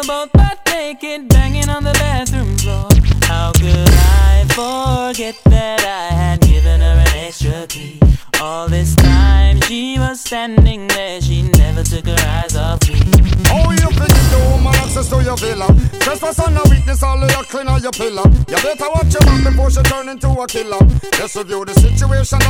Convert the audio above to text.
both butt naked, banging on the bathroom floor. How could I forget that I had given her an extra key? All this time she was standing there, she never took her eyes off me. Oh, you think you do woman access to your villa? Trespass on a weakness, all of your clean on your pillar. You better watch your back before she turn into a killer. Let's review the situation.